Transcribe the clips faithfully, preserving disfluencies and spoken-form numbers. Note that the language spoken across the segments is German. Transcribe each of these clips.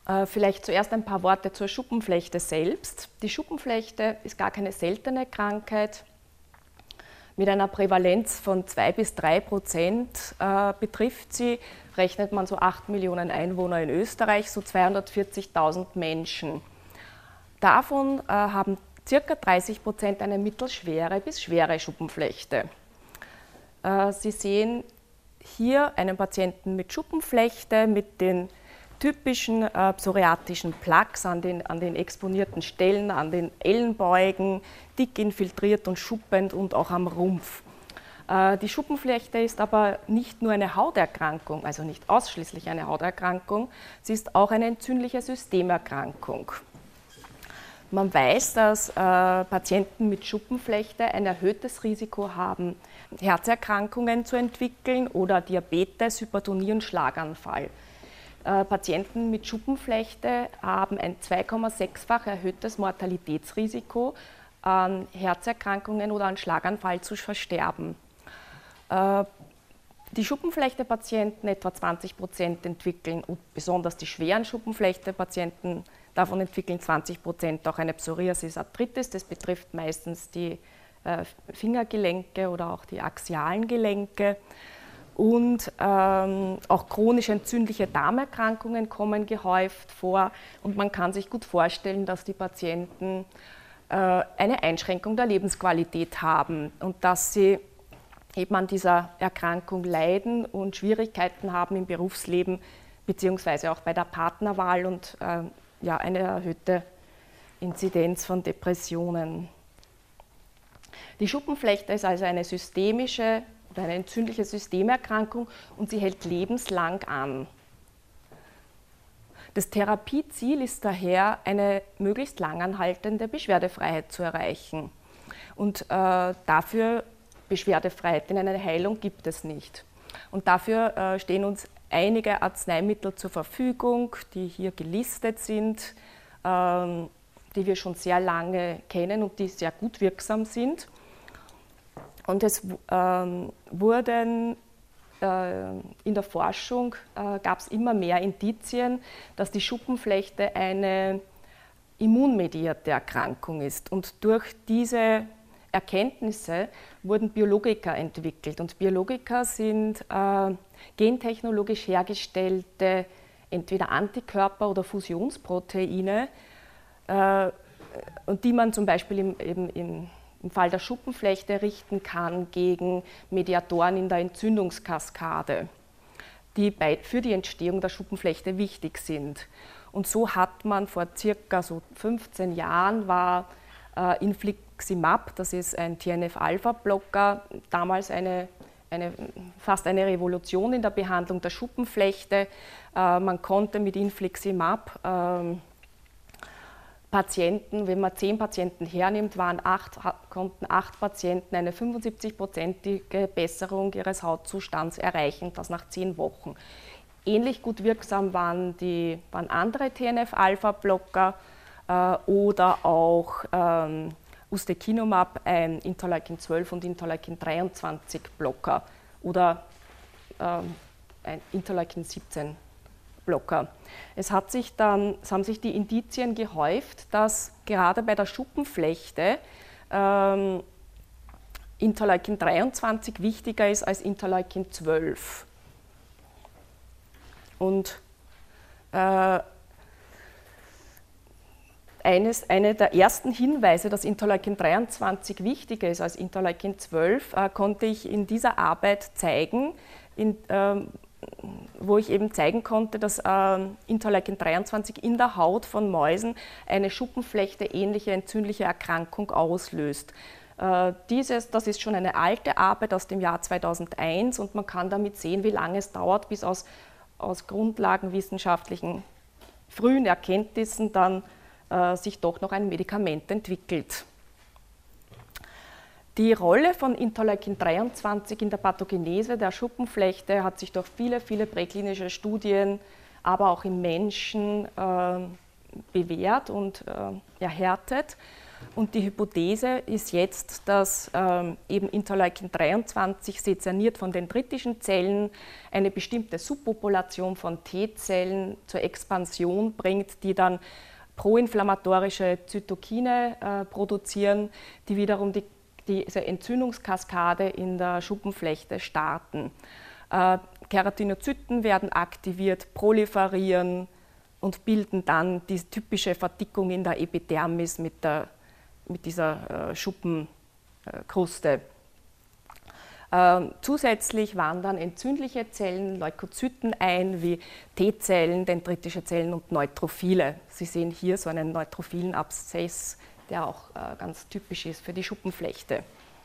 Äh, vielleicht zuerst ein paar Worte zur Schuppenflechte selbst. Die Schuppenflechte ist gar keine seltene Krankheit. Mit einer Prävalenz von zwei bis drei Prozent äh, betrifft sie, rechnet man so acht Millionen Einwohner in Österreich, so zweihundertvierzigtausend Menschen. Davon äh, haben ca. dreißig Prozent eine mittelschwere bis schwere Schuppenflechte. Äh, Sie sehen hier einen Patienten mit Schuppenflechte, mit den typischen äh, psoriatischen Plaques an den, an den exponierten Stellen, an den Ellenbeugen, dick infiltriert und schuppend und auch am Rumpf. Äh, die Schuppenflechte ist aber nicht nur eine Hauterkrankung, also nicht ausschließlich eine Hauterkrankung, sie ist auch eine entzündliche Systemerkrankung. Man weiß, dass äh, Patienten mit Schuppenflechte ein erhöhtes Risiko haben, Herzerkrankungen zu entwickeln oder Diabetes, Hypertonie und Schlaganfall. Patienten mit Schuppenflechte haben ein zwei Komma sechs-fach erhöhtes Mortalitätsrisiko, an Herzerkrankungen oder an Schlaganfall zu versterben. Die Schuppenflechte-Patienten, etwa zwanzig Prozent, entwickeln, und besonders die schweren Schuppenflechte-Patienten, davon entwickeln zwanzig Prozent auch eine Psoriasis-Arthritis. Das betrifft meistens die Fingergelenke oder auch die axialen Gelenke. Und ähm, auch chronisch entzündliche Darmerkrankungen kommen gehäuft vor. Und man kann sich gut vorstellen, dass die Patienten äh, eine Einschränkung der Lebensqualität haben und dass sie eben an dieser Erkrankung leiden und Schwierigkeiten haben im Berufsleben beziehungsweise auch bei der Partnerwahl und äh, ja, eine erhöhte Inzidenz von Depressionen. Die Schuppenflechte ist also eine systemische eine entzündliche Systemerkrankung und sie hält lebenslang an. Das Therapieziel ist daher, eine möglichst langanhaltende Beschwerdefreiheit zu erreichen. Und äh, dafür, Beschwerdefreiheit in einer Heilung gibt es nicht. Und dafür äh, stehen uns einige Arzneimittel zur Verfügung, die hier gelistet sind, äh, die wir schon sehr lange kennen und die sehr gut wirksam sind. Und es ähm, wurden äh, in der Forschung äh, gab es immer mehr Indizien, dass die Schuppenflechte eine immunmediierte Erkrankung ist. Und durch diese Erkenntnisse wurden Biologika entwickelt. Und Biologika sind äh, gentechnologisch hergestellte entweder Antikörper oder Fusionsproteine, äh, und die man zum Beispiel im, eben im im Fall der Schuppenflechte richten kann gegen Mediatoren in der Entzündungskaskade, die bei, für die Entstehung der Schuppenflechte wichtig sind. Und so hat man vor circa so fünfzehn Jahren war äh, Infliximab, das ist ein T N F-Alpha-Blocker, damals eine, eine, fast eine Revolution in der Behandlung der Schuppenflechte. Äh, man konnte mit Infliximab äh, Patienten, wenn man zehn Patienten hernimmt, waren acht, konnten acht Patienten eine fünfundsiebzig-prozentige Besserung ihres Hautzustands erreichen, das nach zehn Wochen. Ähnlich gut wirksam waren, die, waren andere T N F-Alpha-Blocker äh, oder auch ähm, Ustekinumab, ein Interleukin zwölf und Interleukin dreiundzwanzig Blocker oder ähm, ein Interleukin siebzehn Blocker. Es, hat sich dann, es haben sich die Indizien gehäuft, dass gerade bei der Schuppenflechte ähm, Interleukin dreiundzwanzig wichtiger ist als Interleukin zwölf. Und äh, eines, eine der ersten Hinweise, dass Interleukin dreiundzwanzig wichtiger ist als Interleukin zwölf, äh, konnte ich in dieser Arbeit zeigen, in, ähm, wo ich eben zeigen konnte, dass äh, Interleukin dreiundzwanzig in der Haut von Mäusen eine Schuppenflechte-ähnliche entzündliche Erkrankung auslöst. Äh, dieses, das ist schon eine alte Arbeit aus dem Jahr zweitausendeins und man kann damit sehen, wie lange es dauert, bis aus, aus grundlagenwissenschaftlichen frühen Erkenntnissen dann äh, sich doch noch ein Medikament entwickelt. Die Rolle von Interleukin dreiundzwanzig in der Pathogenese der Schuppenflechte hat sich durch viele, viele präklinische Studien, aber auch im Menschen äh, bewährt und äh, erhärtet. Und die Hypothese ist jetzt, dass ähm, eben Interleukin dreiundzwanzig sezerniert von dendritischen Zellen eine bestimmte Subpopulation von T-Zellen zur Expansion bringt, die dann proinflammatorische Zytokine äh, produzieren, die wiederum die, diese Entzündungskaskade in der Schuppenflechte starten. Äh, Keratinozyten werden aktiviert, proliferieren und bilden dann die typische Verdickung in der Epidermis mit, der, mit dieser äh, Schuppenkruste. Äh, zusätzlich wandern entzündliche Zellen, Leukozyten ein, wie T-Zellen, dendritische Zellen und Neutrophile. Sie sehen hier so einen neutrophilen Abszess, der auch äh, ganz typisch ist für die Schuppenflechte.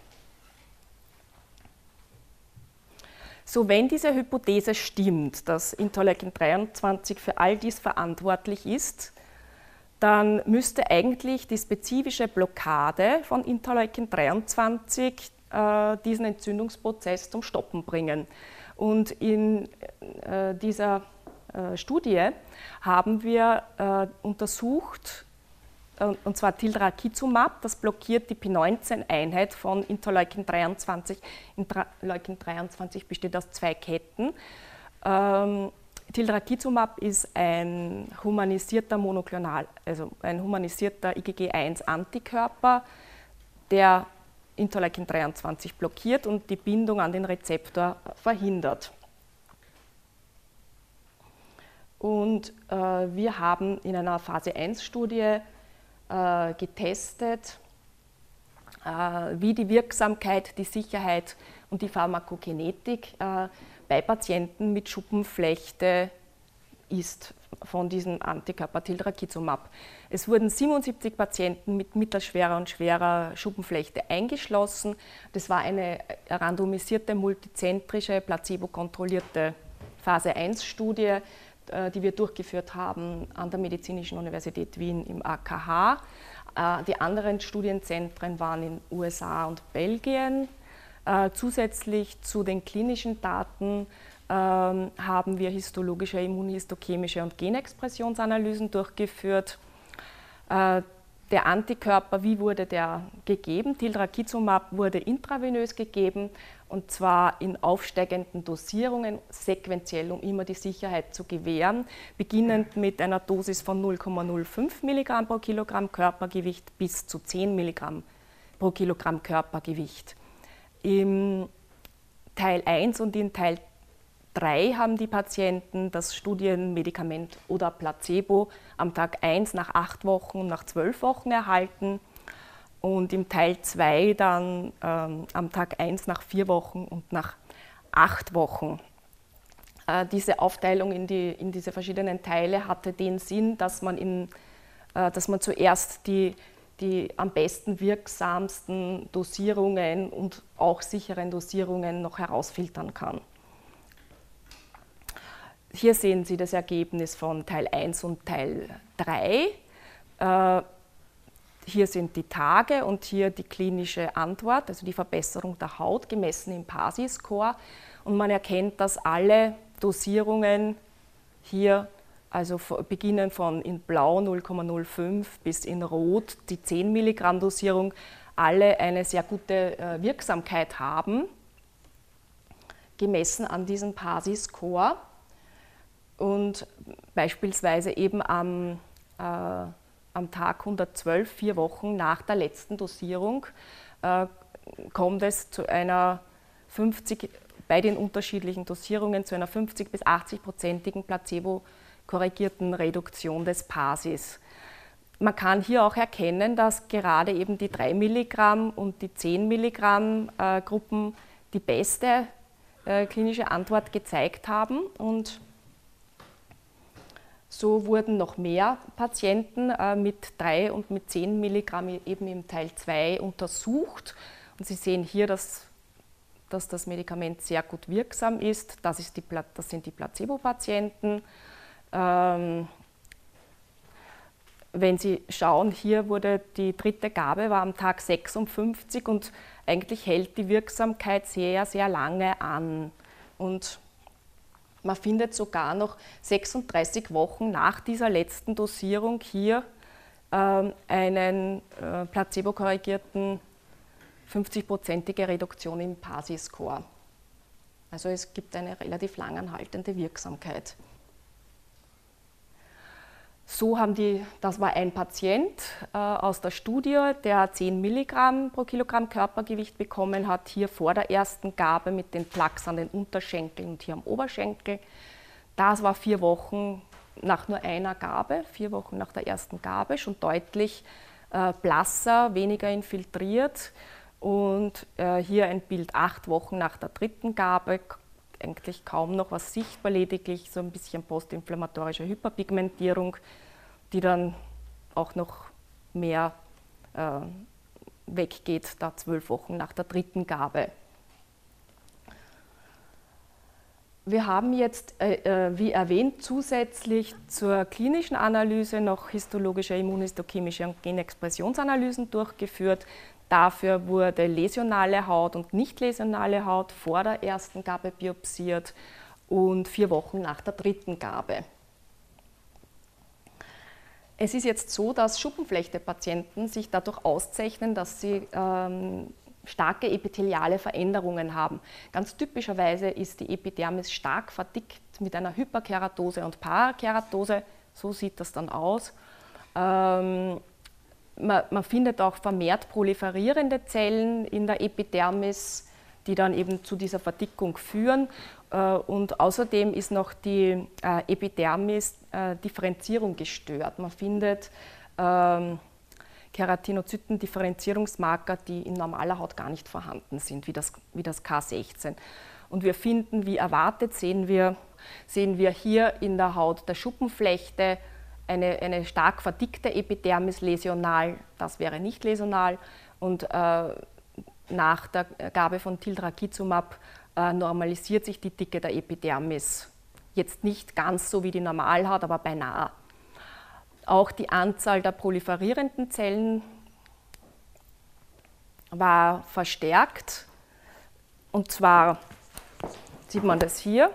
So, wenn diese Hypothese stimmt, dass Interleukin dreiundzwanzig für all dies verantwortlich ist, dann müsste eigentlich die spezifische Blockade von Interleukin dreiundzwanzig äh, diesen Entzündungsprozess zum Stoppen bringen. Und in äh, dieser äh, Studie haben wir äh, untersucht, und zwar Tildrakizumab, das blockiert die P neunzehn Einheit von Interleukin dreiundzwanzig. Interleukin dreiundzwanzig besteht aus zwei Ketten. Ähm, Tildrakizumab ist ein humanisierter Monoklonal, also ein humanisierter I G G eins Antikörper, der Interleukin dreiundzwanzig blockiert und die Bindung an den Rezeptor verhindert. Und äh, wir haben in einer Phase eins Studie getestet, wie die Wirksamkeit, die Sicherheit und die Pharmakokinetik bei Patienten mit Schuppenflechte ist von diesem Antikörper Tildrakizumab. Es wurden siebenundsiebzig Patienten mit mittelschwerer und schwerer Schuppenflechte eingeschlossen. Das war eine randomisierte, multizentrische, placebo-kontrollierte Phase eins Studie, die wir durchgeführt haben an der Medizinischen Universität Wien im A K H. Die anderen Studienzentren waren in U S A und Belgien. Zusätzlich zu den klinischen Daten haben wir histologische, immunhistochemische und Genexpressionsanalysen durchgeführt. Der Antikörper, wie wurde der gegeben? Tildrakizumab wurde intravenös gegeben, und zwar in aufsteigenden Dosierungen, sequenziell, um immer die Sicherheit zu gewähren, beginnend mit einer Dosis von null Komma null fünf Milligramm pro Kilogramm Körpergewicht bis zu zehn Milligramm pro Kilogramm Körpergewicht. Im Teil eins und in Teil drei haben die Patienten das Studienmedikament oder Placebo am Tag eins nach acht Wochen und nach zwölf Wochen erhalten und im Teil zwei dann ähm, am Tag eins nach vier Wochen und nach acht Wochen. Äh, diese Aufteilung in, die, in diese verschiedenen Teile hatte den Sinn, dass man, in, äh, dass man zuerst die, die am besten wirksamsten Dosierungen und auch sicheren Dosierungen noch herausfiltern kann. Hier sehen Sie das Ergebnis von Teil eins und Teil drei. Äh, hier sind die Tage und hier die klinische Antwort, also die Verbesserung der Haut, gemessen im PASI-Score. Und man erkennt, dass alle Dosierungen hier, also beginnen von in Blau null Komma null fünf bis in Rot die zehn Milligramm Dosierung, alle eine sehr gute äh, Wirksamkeit haben, gemessen an diesem PASI-Score. Und beispielsweise eben am, äh, am Tag hundertzwölf, vier Wochen nach der letzten Dosierung, äh, kommt es zu einer fünfzig, bei den unterschiedlichen Dosierungen zu einer fünfzig bis achtzig-prozentigen placebo-korrigierten Reduktion des PASIs. Man kann hier auch erkennen, dass gerade eben die drei Milligramm und die zehn Milligramm äh, Gruppen die beste äh, klinische Antwort gezeigt haben, und so wurden noch mehr Patienten äh, mit drei und mit zehn Milligramm eben im Teil zwei untersucht. Und Sie sehen hier, dass, dass das Medikament sehr gut wirksam ist. Das, ist die, das sind die Placebo-Patienten. Ähm, wenn Sie schauen, hier wurde die dritte Gabe war am Tag sechsundfünfzig und eigentlich hält die Wirksamkeit sehr, sehr lange an. Und man findet sogar noch sechsunddreißig Wochen nach dieser letzten Dosierung hier äh, einen äh, placebo-korrigierten fünfzig-prozentige Reduktion im PASI-Score. Also es gibt eine relativ lang anhaltende Wirksamkeit. So haben die, das war ein Patient äh, aus der Studie, der zehn Milligramm pro Kilogramm Körpergewicht bekommen hat, hier vor der ersten Gabe mit den Plaques an den Unterschenkeln und hier am Oberschenkel. Das war vier Wochen nach nur einer Gabe, vier Wochen nach der ersten Gabe, schon deutlich äh, blasser, weniger infiltriert. Und äh, hier ein Bild acht Wochen nach der dritten Gabe, eigentlich kaum noch was sichtbar, lediglich so ein bisschen postinflammatorische Hyperpigmentierung, die dann auch noch mehr äh, weggeht, da zwölf Wochen nach der dritten Gabe. Wir haben jetzt, äh, wie erwähnt, zusätzlich zur klinischen Analyse noch histologische, immunhistochemische und Genexpressionsanalysen durchgeführt. Dafür wurde läsionale Haut und nicht läsionale Haut vor der ersten Gabe biopsiert und vier Wochen nach der dritten Gabe. Es ist jetzt so, dass Schuppenflechte-Patienten sich dadurch auszeichnen, dass sie ähm, starke epitheliale Veränderungen haben. Ganz typischerweise ist die Epidermis stark verdickt mit einer Hyperkeratose und Parakeratose. So sieht das dann aus. Ähm, Man, man findet auch vermehrt proliferierende Zellen in der Epidermis, die dann eben zu dieser Verdickung führen. Und außerdem ist noch die Epidermis-Differenzierung gestört. Man findet ähm, Keratinozyten-Differenzierungsmarker, die in normaler Haut gar nicht vorhanden sind, wie das, wie das K sechzehn. Und wir finden, wie erwartet, sehen wir, sehen wir hier in der Haut der Schuppenflechte Eine, eine stark verdickte Epidermis läsional, das wäre nicht läsional. Und äh, nach der Gabe von Tildrakizumab äh, normalisiert sich die Dicke der Epidermis. Jetzt nicht ganz so wie die Normalhaut, aber beinahe. Auch die Anzahl der proliferierenden Zellen war verstärkt. Und zwar sieht man das hier.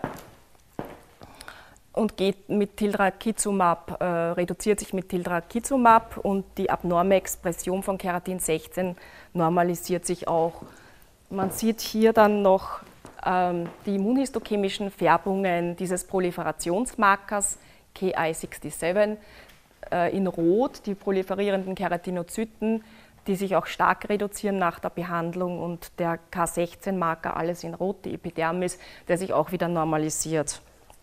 Und geht mit Tildrakizumab, äh, reduziert sich mit Tildrakizumab und die abnorme Expression von Keratin sechzehn normalisiert sich auch. Man sieht hier dann noch ähm, die immunhistochemischen Färbungen dieses Proliferationsmarkers K I siebenundsechzig äh, in Rot, die proliferierenden Keratinozyten, die sich auch stark reduzieren nach der Behandlung, und der K sechzehn Marker, alles in Rot, die Epidermis, der sich auch wieder normalisiert.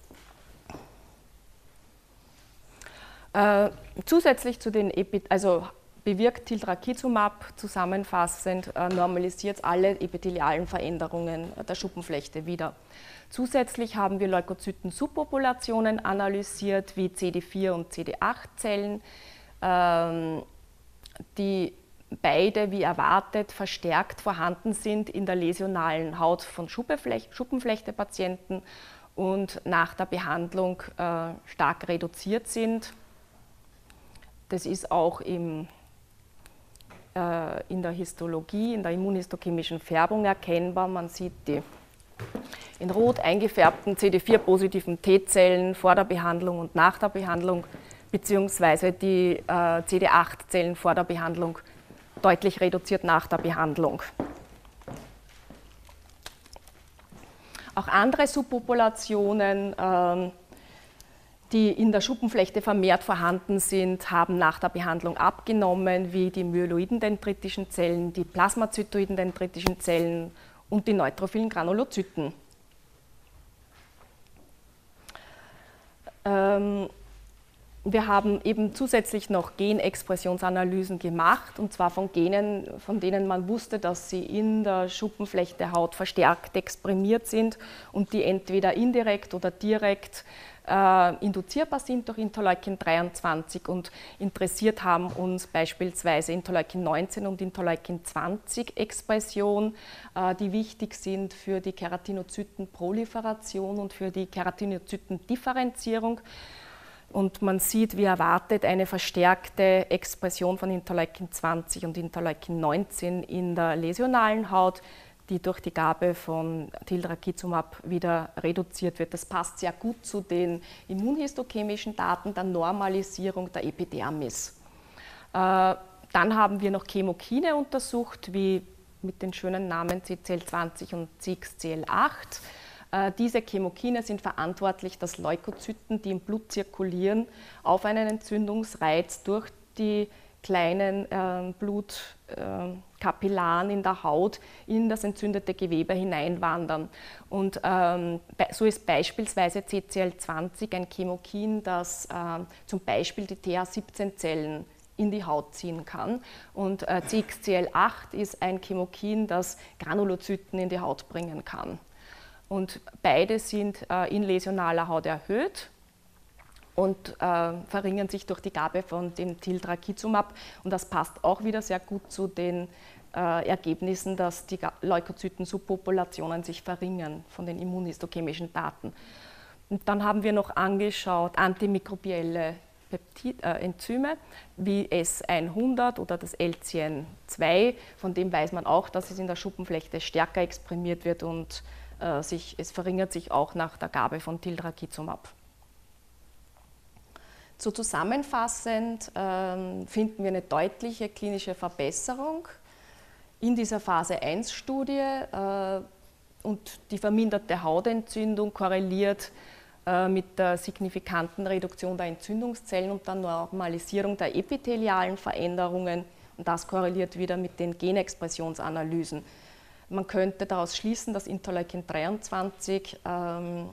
Äh, zusätzlich zu den, Epi also bewirkt Tildrakizumab zusammenfassend, äh, normalisiert alle epithelialen Veränderungen der Schuppenflechte wieder. Zusätzlich haben wir Leukozyten-Subpopulationen analysiert, wie C D vier und C D acht Zellen, ähm, die beide, wie erwartet, verstärkt vorhanden sind in der läsionalen Haut von Schuppenflechte-Patienten und nach der Behandlung äh, stark reduziert sind. Das ist auch im, äh, in der Histologie, in der immunhistochemischen Färbung erkennbar. Man sieht die in rot eingefärbten C D vier positiven T-Zellen vor der Behandlung und nach der Behandlung, beziehungsweise die äh, C D acht Zellen vor der Behandlung deutlich reduziert nach der Behandlung. Auch andere Subpopulationen, äh, die in der Schuppenflechte vermehrt vorhanden sind, haben nach der Behandlung abgenommen, wie die myeloiden dendritischen Zellen, die plasmazytoiden dendritischen Zellen und die neutrophilen Granulozyten. Ähm, wir haben eben zusätzlich noch Genexpressionsanalysen gemacht, und zwar von Genen, von denen man wusste, dass sie in der Schuppenflechtehaut verstärkt exprimiert sind und die entweder indirekt oder direkt Äh, induzierbar sind durch Interleukin dreiundzwanzig, und interessiert haben uns beispielsweise Interleukin neunzehn und Interleukin zwanzig Expression, äh, die wichtig sind für die Keratinozytenproliferation und für die Keratinozytendifferenzierung. Und man sieht, wie erwartet, eine verstärkte Expression von Interleukin zwanzig und Interleukin neunzehn in der läsionalen Haut, die durch die Gabe von Tildrakizumab wieder reduziert wird. Das passt sehr gut zu den immunhistochemischen Daten der Normalisierung der Epidermis. Dann haben wir noch Chemokine untersucht, wie mit den schönen Namen C C L zwanzig und C X C L acht. Diese Chemokine sind verantwortlich, dass Leukozyten, die im Blut zirkulieren, auf einen Entzündungsreiz durch die kleinen äh, Blutkapillaren äh, in der Haut in das entzündete Gewebe hineinwandern. Und ähm, so ist beispielsweise C C L zwanzig ein Chemokin, das äh, zum Beispiel die T H siebzehn Zellen in die Haut ziehen kann. Und äh, C X C L acht ist ein Chemokin, das Granulozyten in die Haut bringen kann. Und beide sind äh, in läsionaler Haut erhöht und äh, verringern sich durch die Gabe von dem Tildrakizumab. Und das passt auch wieder sehr gut zu den äh, Ergebnissen, dass die Leukozyten-Subpopulationen sich verringern von den immunhistochemischen Daten. Und dann haben wir noch angeschaut antimikrobielle Peptid, äh, Enzyme wie S hundert oder das L C N zwei. Von dem weiß man auch, dass es in der Schuppenflechte stärker exprimiert wird und äh, sich, es verringert sich auch nach der Gabe von Tildrakizumab. So zusammenfassend äh, finden wir eine deutliche klinische Verbesserung in dieser Phase eins Studie äh, und die verminderte Hautentzündung korreliert äh, mit der signifikanten Reduktion der Entzündungszellen und der Normalisierung der epithelialen Veränderungen, und das korreliert wieder mit den Genexpressionsanalysen. Man könnte daraus schließen, dass Interleukin dreiundzwanzig ähm,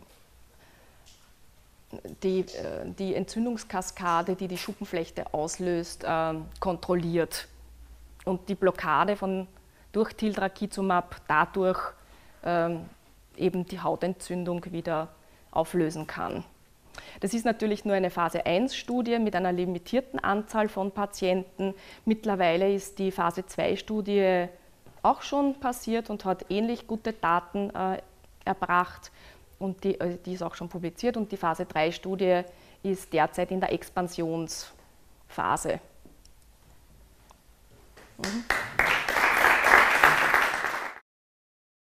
Die, die Entzündungskaskade, die die Schuppenflechte auslöst, äh, kontrolliert und die Blockade von, durch Tildrakizumab dadurch äh, eben die Hautentzündung wieder auflösen kann. Das ist natürlich nur eine Phase eins Studie mit einer limitierten Anzahl von Patienten. Mittlerweile ist die Phase zwei Studie auch schon passiert und hat ähnlich gute Daten äh, erbracht. Und die, die ist auch schon publiziert und die Phase drei Studie ist derzeit in der Expansionsphase. Mhm.